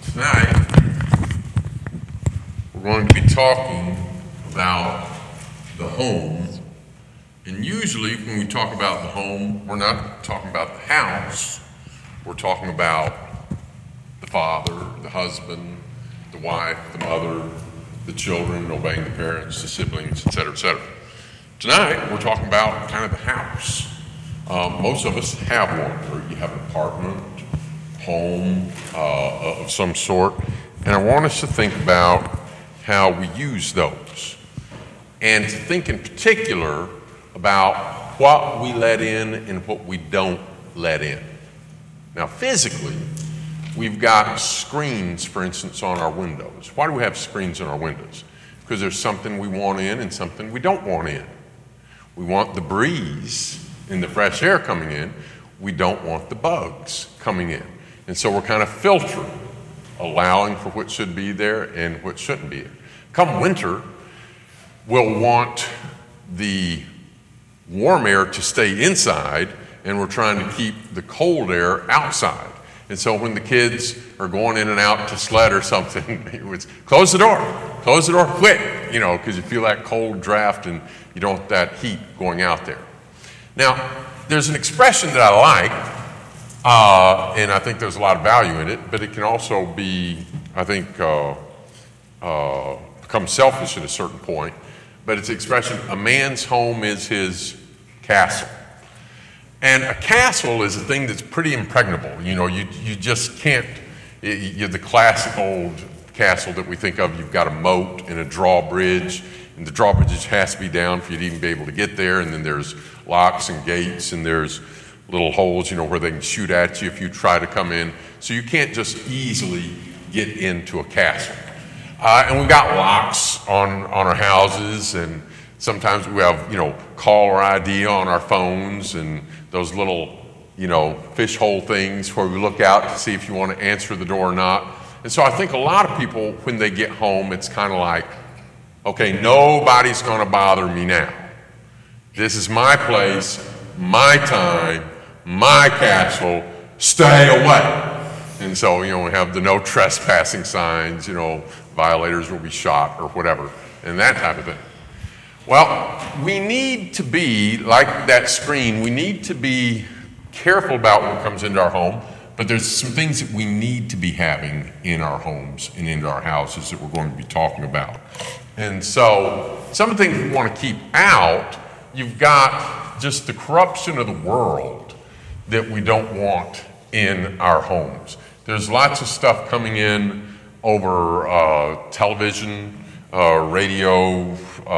Tonight, we're going to be talking about the home. And usually, when we talk about the home, we're not talking about the house. We're talking about the father, the husband, the wife, the mother, the children, obeying the parents, the siblings, etc., etc. Tonight, we're talking about kind of the house. Most of us have one, or you have an apartment, home of some sort, and I want us to think about how we use those, and to think in particular about what we let in and what we don't let in. Now, physically, we've got screens, for instance, on our windows. Why do we have screens on our windows? Because there's something we want in and something we don't want in. We want the breeze and the fresh air coming in. We don't want the bugs coming in. And so we're kind of filtering, allowing for what should be there and what shouldn't be there. Come winter, we'll want the warm air to stay inside, and we're trying to keep the cold air outside. And so when the kids are going in and out to sled or something, it's close the door quick, because you feel that cold draft and you don't want that heat going out there. Now, there's an expression that I like, and I think there's a lot of value in it, but it can also be, I think, become selfish at a certain point. But it's the expression, a man's home is his castle. And a castle is a thing that's pretty impregnable. You just can't, you're the classic old castle that we think of. You've got a moat and a drawbridge, and the drawbridge has to be down for you to even be able to get there. And then there's locks and gates, and there's little holes, where they can shoot at you if you try to come in. So you can't just easily get into a castle. And we've got locks on our houses, and sometimes we have, caller ID on our phones, and those little, fish hole things where we look out to see if you want to answer the door or not. And so I think a lot of people, when they get home, it's kind of like, okay, nobody's going to bother me now. This is my place, my time, my castle, stay away. And so, we have the no trespassing signs, violators will be shot or whatever, and that type of thing. Well, we need to be, like that screen, we need to be careful about what comes into our home, but there's some things that we need to be having in our homes and into our houses that we're going to be talking about. And so, some of the things we want to keep out, you've got just the corruption of the world that we don't want in our homes. There's lots of stuff coming in over television, radio,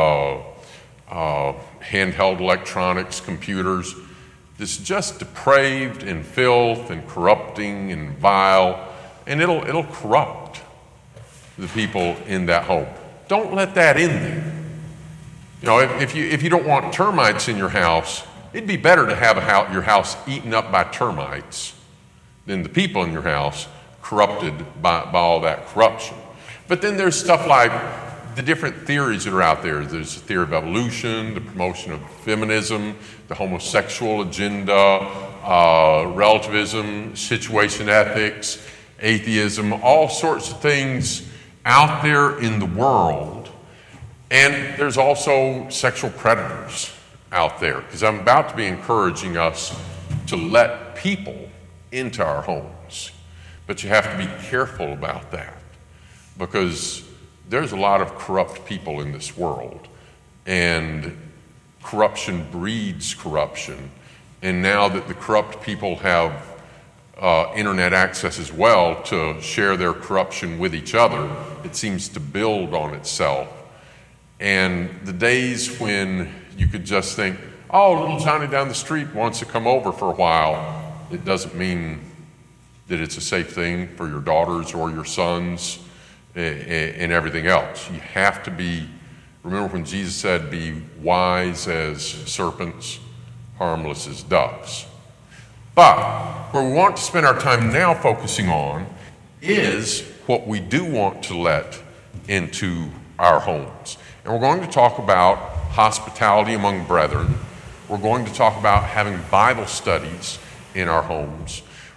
handheld electronics, computers. That's just depraved and filth and corrupting and vile, and it'll corrupt the people in that home. Don't let that in there. If you don't want termites in your house, it'd be better to have your house eaten up by termites than the people in your house corrupted by all that corruption. But then there's stuff like the different theories that are out there. There's the theory of evolution, the promotion of feminism, the homosexual agenda, relativism, situation ethics, atheism, all sorts of things out there in the world. And there's also sexual predators out there, because I'm about to be encouraging us to let people into our homes. But you have to be careful about that, because there's a lot of corrupt people in this world, and corruption breeds corruption. And now that the corrupt people have internet access as well to share their corruption with each other, it seems to build on itself. And the days when you could just think, oh, little Johnny down the street wants to come over for a while, it doesn't mean that it's a safe thing for your daughters or your sons and everything else. You have to remember when Jesus said, be wise as serpents, harmless as doves. But where we want to spend our time now focusing on is what we do want to let into our homes. And we're going to talk about hospitality among brethren. We're going to talk about having Bible studies in our homes.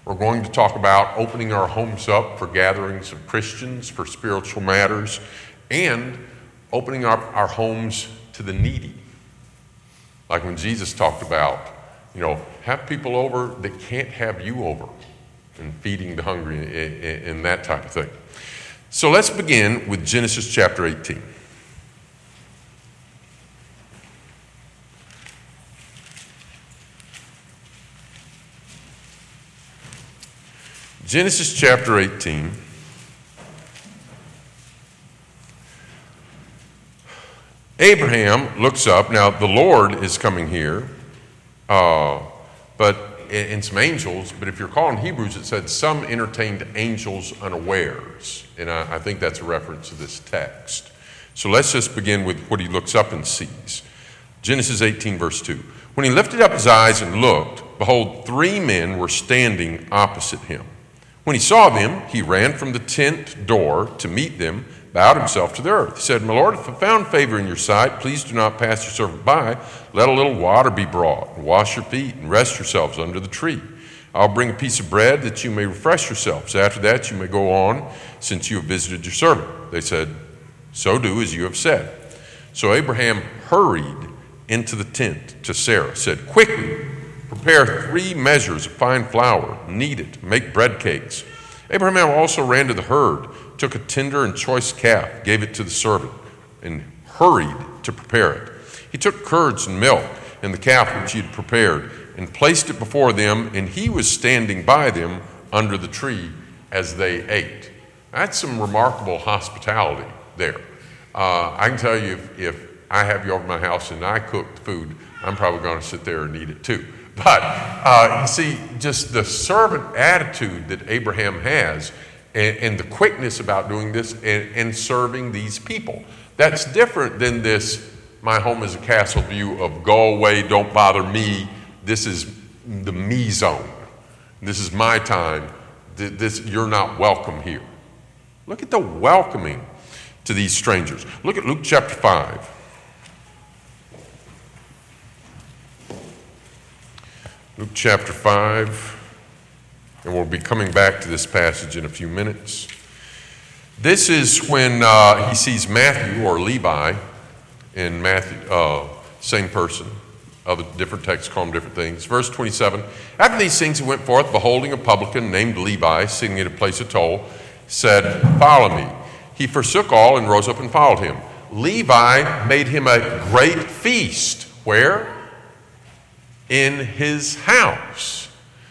We're going to talk about opening our homes up for gatherings of Christians, for spiritual matters, and opening up our homes to the needy. Like when Jesus talked about, have people over that can't have you over, and feeding the hungry and that type of thing. So let's begin with Genesis chapter 18. Genesis chapter 18. Abraham looks up. Now, the Lord is coming here, and some angels, but if you're calling Hebrews, it said some entertained angels unawares. And I think that's a reference to this text. So let's just begin with what he looks up and sees. Genesis 18, verse 2. When he lifted up his eyes and looked, behold, 3 men were standing opposite him. When he saw them, he ran from the tent door to meet them, bowed himself to the earth. He said, My Lord, if I found favor in your sight, please do not pass your servant by. Let a little water be brought, and wash your feet, and rest yourselves under the tree. I'll bring a piece of bread that you may refresh yourselves. After that you may go on, since you have visited your servant. They said, So do as you have said. So Abraham hurried into the tent to Sarah, said, Quickly, prepare 3 measures of fine flour, knead it, make bread cakes. Abraham also ran to the herd, took a tender and choice calf, gave it to the servant, and hurried to prepare it. He took curds and milk and the calf which he had prepared, and placed it before them, and he was standing by them under the tree as they ate. That's some remarkable hospitality there. I can tell you, if I have you over my house and I cook the food, I'm probably going to sit there and eat it too. But you see, just the servant attitude that Abraham has, and the quickness about doing this and serving these people. That's different than this, my home is a castle view of go away, don't bother me. This is the me zone. This is my time. You're not welcome here. Look at the welcoming to these strangers. Look at Luke chapter 5. Luke chapter 5, and we'll be coming back to this passage in a few minutes. This is when he sees Matthew or Levi, and Matthew, same person. Other different texts call them different things. Verse 27, After these things he went forth, beholding a publican named Levi, sitting at a place of toll, said, Follow me. He forsook all and rose up and followed him. Levi made him a great feast. Where? In his house.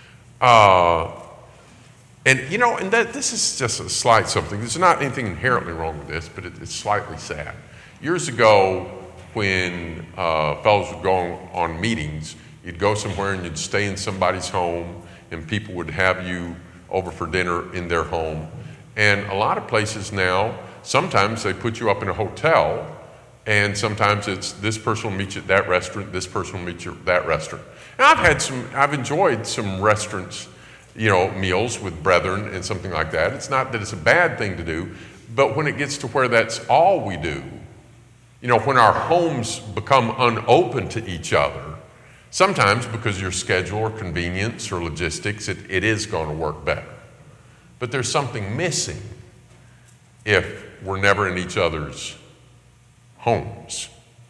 This is just a slight something. There's not anything inherently wrong with this, but it's slightly sad. Years ago, when fellows would go on meetings, you'd go somewhere and you'd stay in somebody's home, and people would have you over for dinner in their home. And a lot of places now, sometimes they put you up in a hotel, and sometimes it's this person will meet you at that restaurant, this person will meet you at that restaurant. And I've enjoyed some restaurants, meals with brethren and something like that. It's not that it's a bad thing to do, but when it gets to where that's all we do, when our homes become unopened to each other, sometimes because of your schedule or convenience or logistics, it is going to work better. But there's something missing if we're never in each other's homes.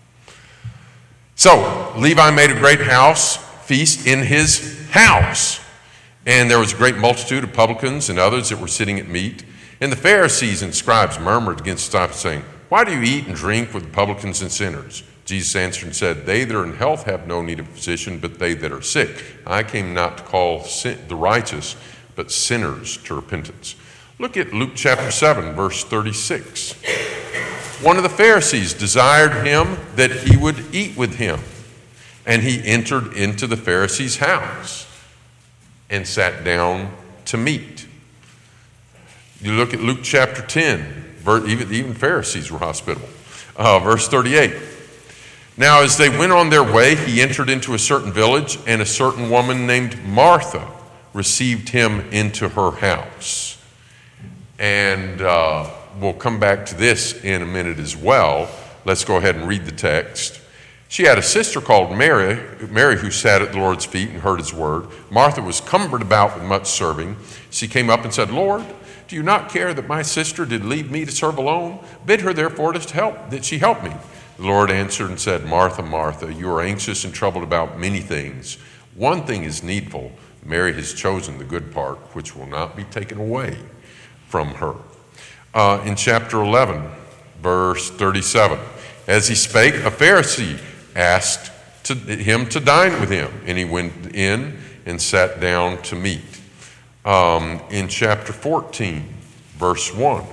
So Levi made a great feast in his house. And there was a great multitude of publicans and others that were sitting at meat. And the Pharisees and scribes murmured against him, saying, Why do you eat and drink with publicans and sinners? Jesus answered and said, They that are in health have no need of a physician, but they that are sick. I came not to call the righteous, but sinners to repentance. Look at Luke chapter 7, verse 36. One of the Pharisees desired him that he would eat with him. And he entered into the Pharisee's house and sat down to meat. You look at Luke chapter 10, even Pharisees were hospitable. Verse 38. Now as they went on their way, he entered into a certain village, and a certain woman named Martha received him into her house. And we'll come back to this in a minute as well. Let's go ahead and read the text. She had a sister called Mary who sat at the Lord's feet and heard his word. Martha was cumbered about with much serving. She came up and said, Lord, do you not care that my sister did leave me to serve alone? Bid her therefore that she help me. The Lord answered and said, Martha, Martha, you are anxious and troubled about many things. One thing is needful. Mary has chosen the good part, which will not be taken away from her. In chapter 11, verse 37, as he spake, a Pharisee asked him to dine with him, and he went in and sat down to meat. In chapter 14, verse 1,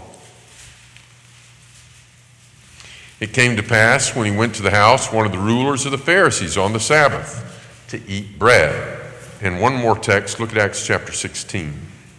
it came to pass when he went to the house, one of the rulers of the Pharisees on the Sabbath, to eat bread. And one more text, look at Acts chapter 16.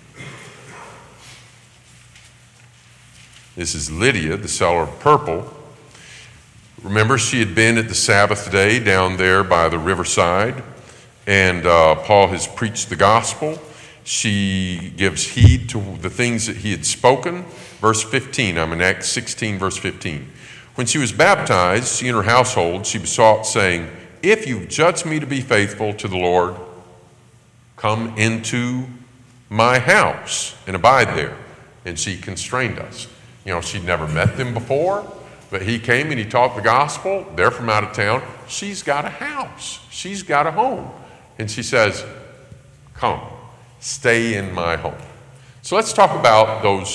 This is Lydia, the seller of purple. Remember, she had been at the Sabbath day down there by the riverside, and Paul has preached the gospel. She gives heed to the things that he had spoken. Verse 15, I'm in Acts 16, verse 15. When she was baptized, she and her household, she besought, saying, if you've judged me to be faithful to the Lord, come into my house and abide there. And she constrained us. You know, she'd never met them before, but he came and he taught the gospel. They're from out of town. She's got a house. She's got a home. And she says, come, stay in my home. So let's talk about those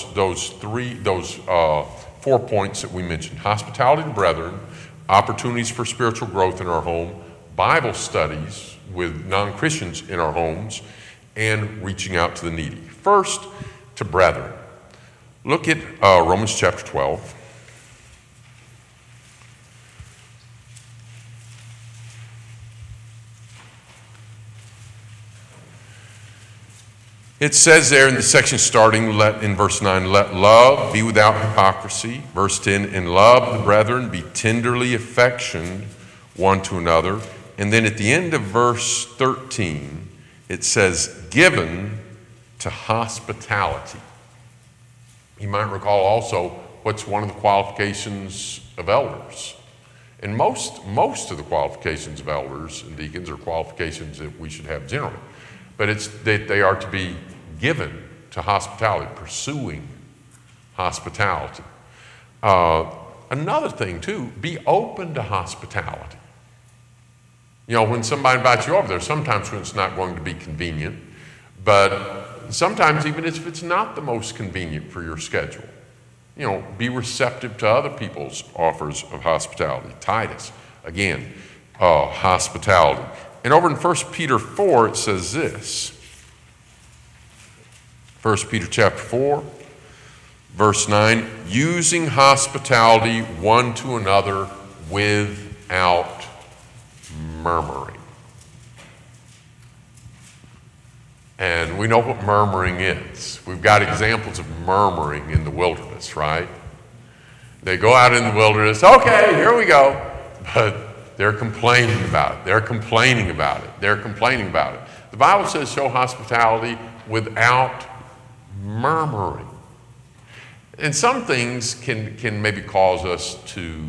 4 points that we mentioned. Hospitality to brethren, opportunities for spiritual growth in our home, Bible studies with non-Christians in our homes, and reaching out to the needy. First, to brethren. Look at Romans chapter 12. It says there in the section starting in verse 9, let love be without hypocrisy. Verse 10, in love the brethren be tenderly affectioned one to another. And then at the end of verse 13, it says, given to hospitality. You might recall also what's one of the qualifications of elders. And most of the qualifications of elders and deacons are qualifications that we should have generally. But it's that they are to be given to hospitality, pursuing hospitality. Another thing, too, be open to hospitality. You know, when somebody invites you over there, sometimes when it's not going to be convenient, but sometimes even if it's not the most convenient for your schedule, you know, be receptive to other people's offers of hospitality. Titus, again, hospitality. And over in 1 Peter 4, it says this. 1 Peter chapter 4, verse 9, using hospitality one to another without murmuring. And we know what murmuring is. We've got examples of murmuring in the wilderness, right? They go out in the wilderness, okay, here we go. But they're complaining about it. They're complaining about it. They're complaining about it. The Bible says show hospitality without murmuring. And some things can maybe cause us to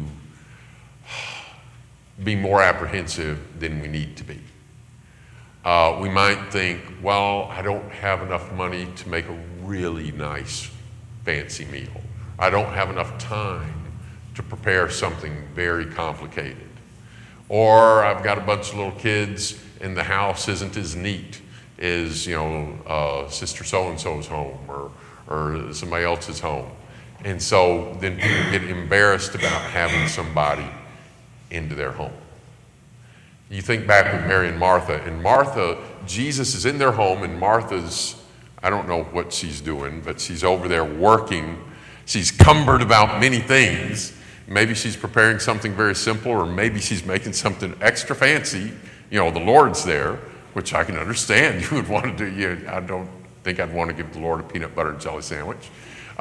be more apprehensive than we need to be. We might think, well, I don't have enough money to make a really nice, fancy meal. I don't have enough time to prepare something very complicated. Or I've got a bunch of little kids and the house isn't as neat as, Sister So-and-so's home or somebody else's home. And so then people get embarrassed about having somebody into their home. You think back with Mary and Martha, Jesus is in their home, and Martha's, I don't know what she's doing, but she's over there working. She's cumbered about many things. Maybe she's preparing something very simple, or maybe she's making something extra fancy. The Lord's there, which I can understand you would want to do. I don't think I'd want to give the Lord a peanut butter and jelly sandwich.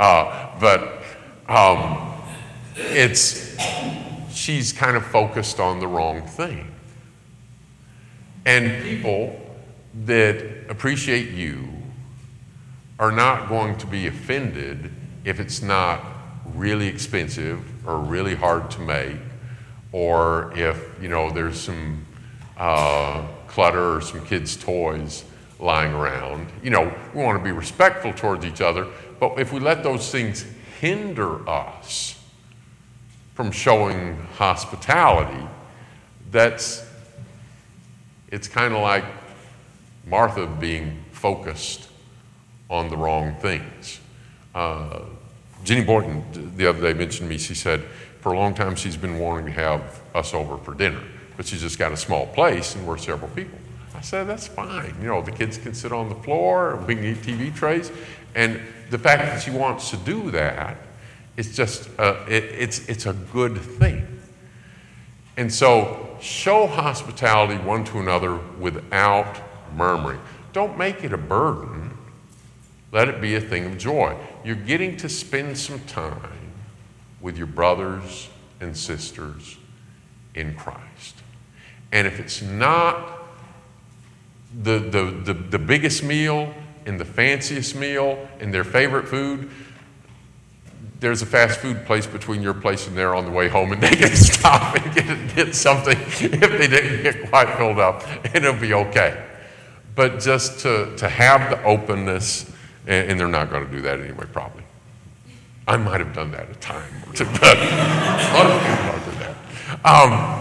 She's kind of focused on the wrong thing. And people that appreciate you are not going to be offended if it's not really expensive or really hard to make or if, there's some clutter or some kids' toys lying around. We want to be respectful towards each other, but if we let those things hinder us from showing hospitality, it's kind of like Martha being focused on the wrong things. Jenny Boynton the other day mentioned to me, she said, for a long time she's been wanting to have us over for dinner, but she's just got a small place and we're several people. I said, that's fine. The kids can sit on the floor, we can eat TV trays. And the fact that she wants to do that, it's just, it's a good thing. And so show hospitality one to another without murmuring. Don't make it a burden. Let it be a thing of joy. You're getting to spend some time with your brothers and sisters in Christ. And if it's not the biggest meal and the fanciest meal and their favorite food, there's a fast food place between your place and there on the way home, and they can stop and get something if they didn't get quite filled up, and it'll be okay. But just to have the openness, and they're not going to do that anyway, probably. I might have done that a time or two, but a lot of people don't do that.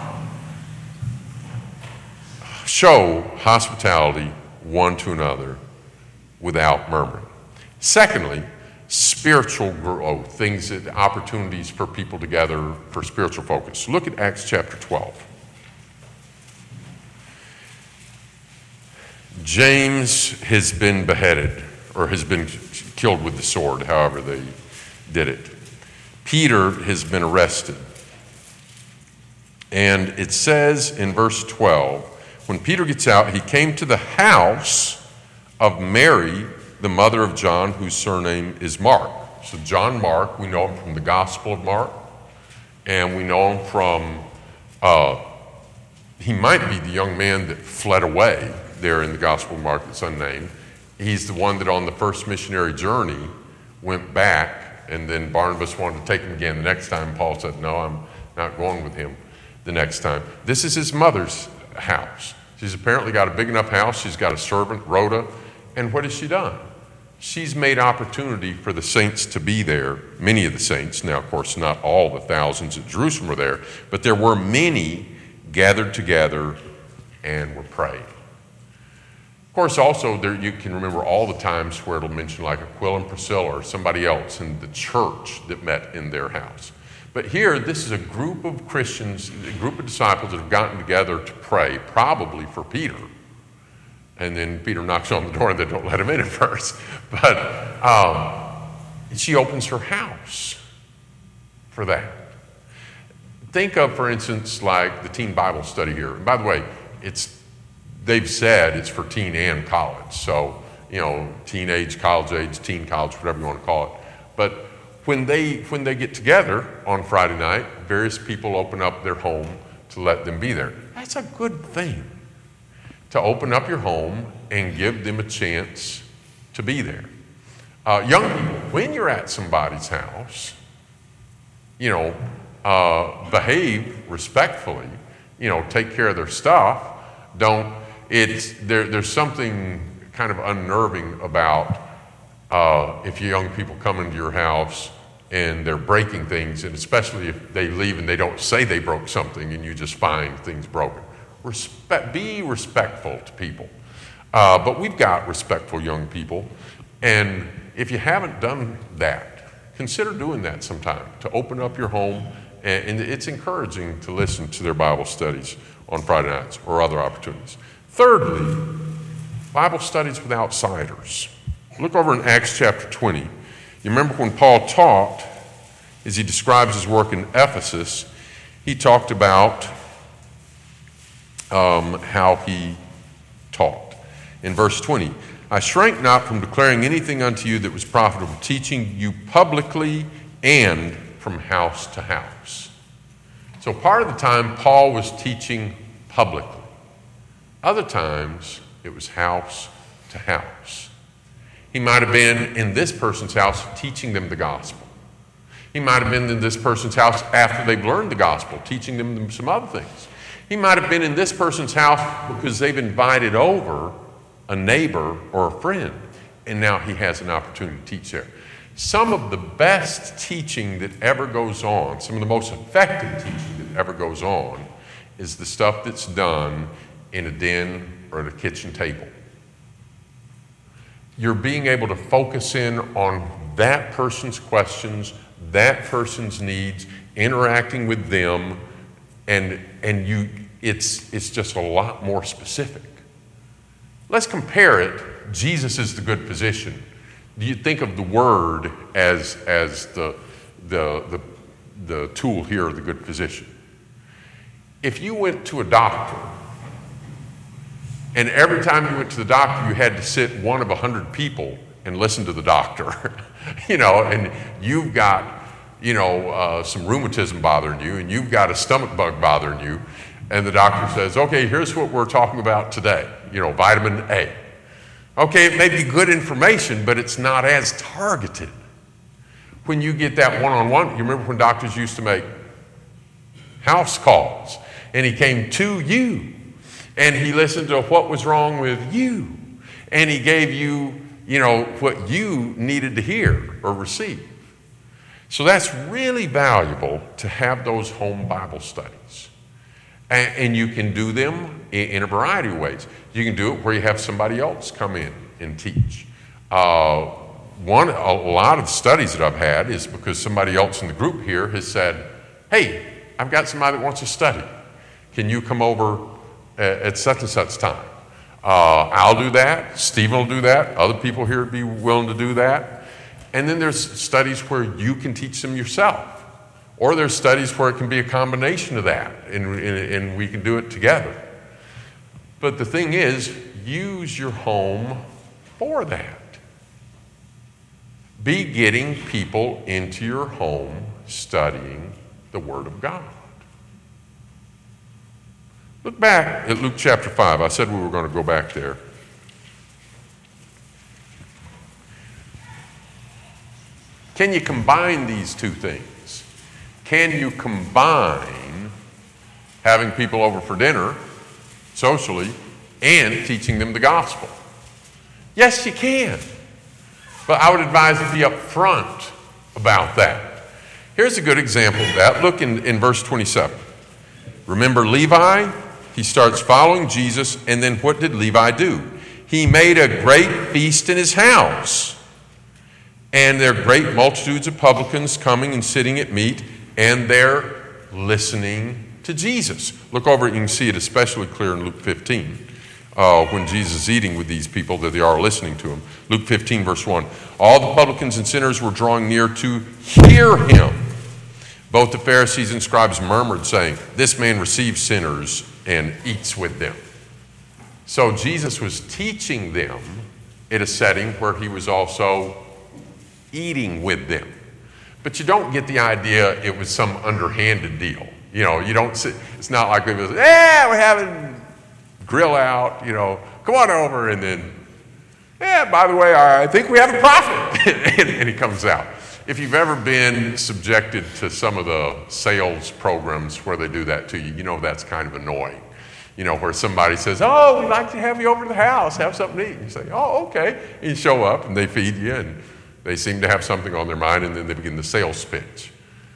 Show hospitality one to another without murmuring. Secondly, spiritual growth, opportunities for people to gather for spiritual focus. Look at Acts chapter 12. James has been beheaded, or has been killed with the sword, however they did it. Peter has been arrested. And it says in verse 12, when Peter gets out, he came to the house of Mary, the mother of John, whose surname is Mark. So John Mark, we know him from the Gospel of Mark, and we know him from, he might be the young man that fled away there in the Gospel of Mark that's unnamed. He's the one that on the first missionary journey went back, and then Barnabas wanted to take him again. The next time Paul said, no, I'm not going with him the next time. This is his mother's house. She's apparently got a big enough house. She's got a servant, Rhoda. And what has she done? She's made opportunity for the saints to be there, many of the saints. Now, of course, not all the thousands at Jerusalem were there, but there were many gathered together and were praying. Of course, also, you can remember all the times where it'll mention like Aquila and Priscilla or somebody else in the church that met in their house. But here, this is a group of Christians, a group of disciples that have gotten together to pray, probably for Peter. And then Peter knocks on the door and they don't let him in at first. But she opens her house for that. Think of, for instance, like the teen Bible study here. And by the way, they've said it's for teen and college. So, teenage, college age, teen college, whatever you want to call it. But when they get together on Friday night, various people open up their home to let them be there. That's a good thing, to open up your home and give them a chance to be there. Young people, when you're at somebody's house, behave respectfully, take care of their stuff. There's something kind of unnerving about if young people come into your house and they're breaking things, and especially if they leave and they don't say they broke something and you just find things broken. Be respectful to people. But we've got respectful young people, and if you haven't done that, consider doing that sometime, to open up your home, and it's encouraging to listen to their Bible studies on Friday nights or other opportunities. Thirdly, Bible studies with outsiders. Look over in Acts chapter 20. You remember when Paul taught, as he describes his work in Ephesus, he talked about how he taught. In verse 20, I shrank not from declaring anything unto you that was profitable, teaching you publicly and from house to house. So part of the time, Paul was teaching publicly. Other times, it was house to house. He might have been in this person's house teaching them the gospel. He might have been in this person's house after they've learned the gospel, teaching them some other things. He might have been in this person's house because they've invited over a neighbor or a friend, and now he has an opportunity to teach there. Some of the best teaching that ever goes on, some of the most effective teaching that ever goes on, is the stuff that's done in a den or at a kitchen table. You're being able to focus in on that person's questions, that person's needs, interacting with them, and it's just a lot more specific. Let's compare it. Jesus is the good physician. Do you think of the word as the tool here, the good physician? If you went to a doctor, and every time you went to the doctor, you had to sit one of 100 people and listen to the doctor, and you've got, some rheumatism bothering you, and you've got a stomach bug bothering you, and the doctor says, okay, here's what we're talking about today, vitamin A. Okay, it may be good information, but it's not as targeted. When you get that one-on-one, you remember when doctors used to make house calls, and he came to you, and he listened to what was wrong with you, and he gave you, what you needed to hear or receive. So that's really valuable to have those home Bible studies. And you can do them in a variety of ways. You can do it where you have somebody else come in and teach. A lot of studies that I've had is because somebody else in the group here has said, hey, I've got somebody that wants to study. Can you come over at such and such time? I'll do that. Stephen will do that. Other people here would be willing to do that. And then there's studies where you can teach them yourself. Or there's studies where it can be a combination of that, and we can do it together. But the thing is, use your home for that. Be getting people into your home studying the Word of God. Look back at Luke chapter 5. I said we were going to go back there. Can you combine these two things? Can you combine having people over for dinner socially and teaching them the gospel? Yes, you can. But I would advise you be upfront about that. Here's a good example of that. Look in verse 27. Remember Levi? He starts following Jesus, and then what did Levi do? He made a great feast in his house. And there are great multitudes of publicans coming and sitting at meat, and they're listening to Jesus. Look over, you can see it especially clear in Luke 15, when Jesus is eating with these people, that they are listening to him. Luke 15, verse 1. All the publicans and sinners were drawing near to hear him. Both the Pharisees and scribes murmured, saying, this man receives sinners and eats with them. So Jesus was teaching them in a setting where he was also eating with them. But you don't get the idea it was some underhanded deal. You don't sit, it's not like it was, we're having grill out, come on over, and then, by the way, I think we have a prophet. and he comes out. If you've ever been subjected to some of the sales programs where they do that to you, that's kind of annoying. Where somebody says, oh, we'd like to have you over to the house, have something to eat. And you say, oh, okay. And you show up and they feed you and they seem to have something on their mind, and then they begin the sales pitch.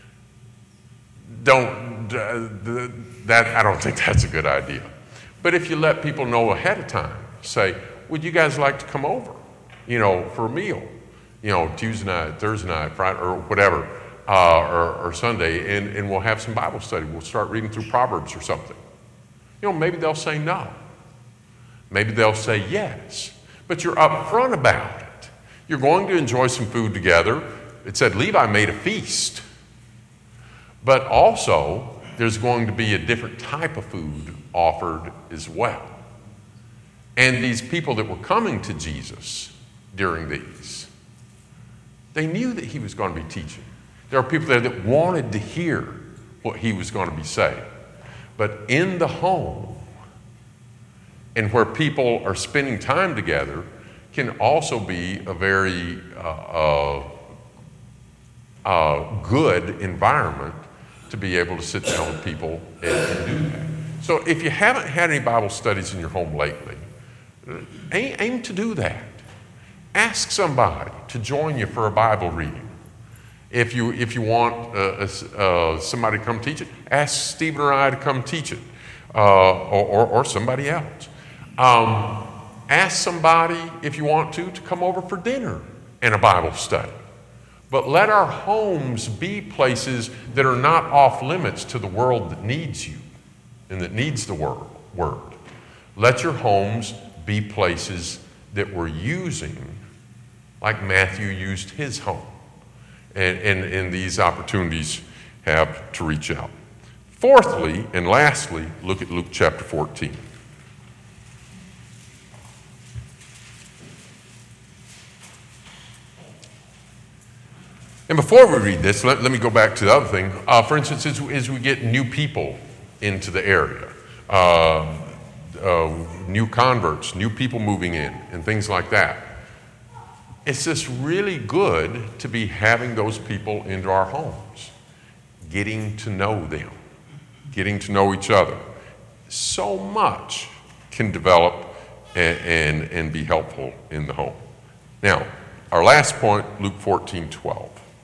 I don't think that's a good idea. But if you let people know ahead of time, say, would you guys like to come over, for a meal? Tuesday night, Thursday night, Friday, or whatever, or Sunday, and we'll have some Bible study. We'll start reading through Proverbs or something. Maybe they'll say no. Maybe they'll say yes. But you're upfront about it. You're going to enjoy some food together. It said Levi made a feast. But also, there's going to be a different type of food offered as well. And these people that were coming to Jesus during these, they knew that he was going to be teaching. There were people there that wanted to hear what he was going to be saying. But in the home, and where people are spending time together, can also be a very good environment to be able to sit down with people and do that. So if you haven't had any Bible studies in your home lately, aim to do that. Ask somebody to join you for a Bible reading. If you want somebody to come teach it, ask Stephen or I to come teach it, or somebody else. Ask somebody, if you want to come over for dinner and a Bible study. But let our homes be places that are not off limits to the world that needs you and that needs the word. Let your homes be places that we're using like Matthew used his home. And these opportunities have to reach out. Fourthly and lastly, look at Luke chapter 14. And before we read this, let me go back to the other thing. For instance, as we get new people into the area, new converts, new people moving in, and things like that, it's just really good to be having those people into our homes, getting to know them, getting to know each other. So much can develop and be helpful in the home. Now, our last point, Luke 14:12.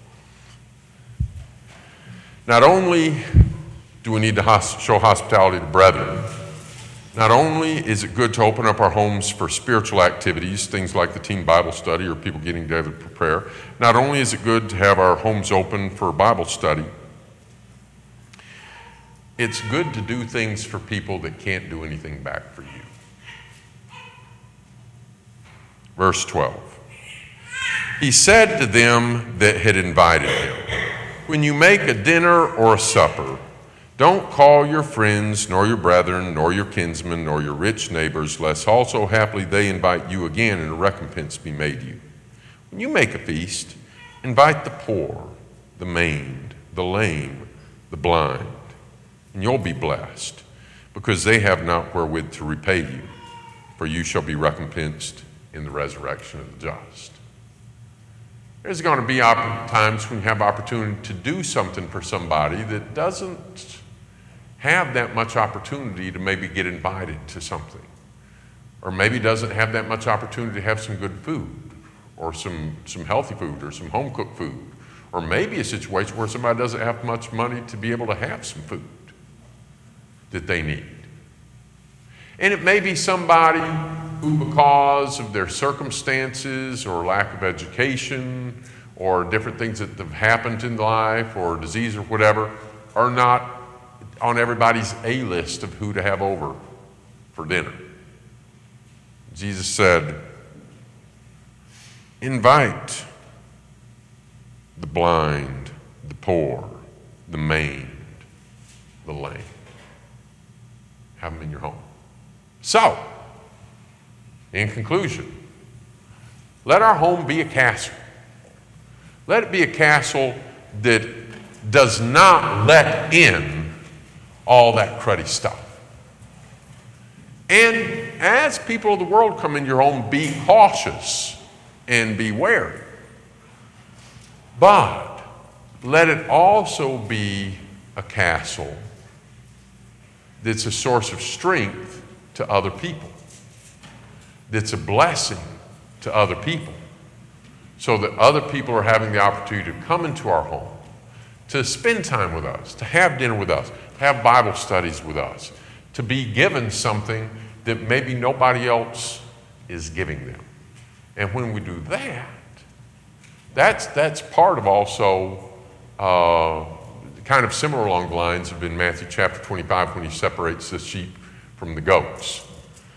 Not only do we need to show hospitality to brethren, not only is it good to open up our homes for spiritual activities, things like the teen Bible study or people getting together for prayer, not only is it good to have our homes open for Bible study, it's good to do things for people that can't do anything back for you. Verse 12. He said to them that had invited him, "When you make a dinner or a supper, don't call your friends, nor your brethren, nor your kinsmen, nor your rich neighbors, lest also haply they invite you again and a recompense be made you. When you make a feast, invite the poor, the maimed, the lame, the blind, and you'll be blessed, because they have not wherewith to repay you, for you shall be recompensed in the resurrection of the just." There's going to be times when you have opportunity to do something for somebody that doesn't have that much opportunity to maybe get invited to something, or maybe doesn't have that much opportunity to have some good food, or some healthy food, or some home-cooked food, or maybe a situation where somebody doesn't have much money to be able to have some food that they need. And it may be somebody who, because of their circumstances or lack of education or different things that have happened in life or disease or whatever, are not on everybody's A-list of who to have over for dinner. Jesus said, invite the blind, the poor, the maimed, the lame. Have them in your home. So, in conclusion, let our home be a castle. Let it be a castle that does not let in all that cruddy stuff. And as people of the world come in your home, be cautious and be wary. But let it also be a castle that's a source of strength to other people, that's a blessing to other people, so that other people are having the opportunity to come into our home, to spend time with us, to have dinner with us, to have Bible studies with us, to be given something that maybe nobody else is giving them. And when we do that, that's part of also kind of similar along the lines of in Matthew chapter 25 when he separates the sheep from the goats.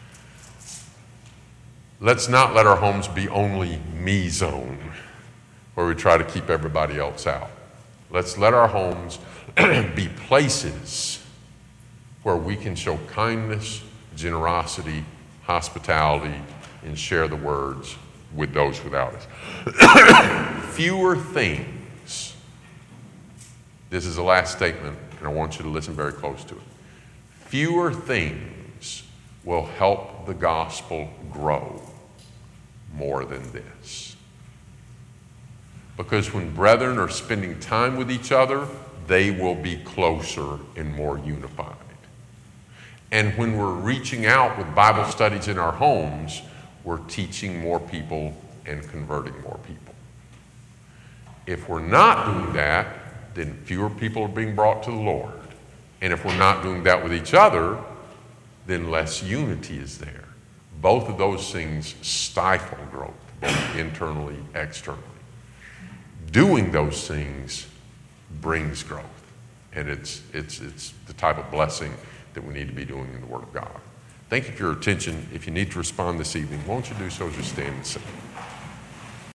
Let's not let our homes be only me zone, where we try to keep everybody else out. Let's let our homes be places where we can show kindness, generosity, hospitality, and share the words with those without us. Fewer things. This is the last statement, and I want you to listen very close to it. Fewer things will help the gospel grow more than this. Because when brethren are spending time with each other, they will be closer and more unified. And when we're reaching out with Bible studies in our homes, we're teaching more people and converting more people. If we're not doing that, then fewer people are being brought to the Lord. And if we're not doing that with each other, then less unity is there. Both of those things stifle growth, both internally, externally. Doing those things brings growth. And it's the type of blessing that we need to be doing in the Word of God. Thank you for your attention. If you need to respond this evening, won't you do so? Just stand and sing.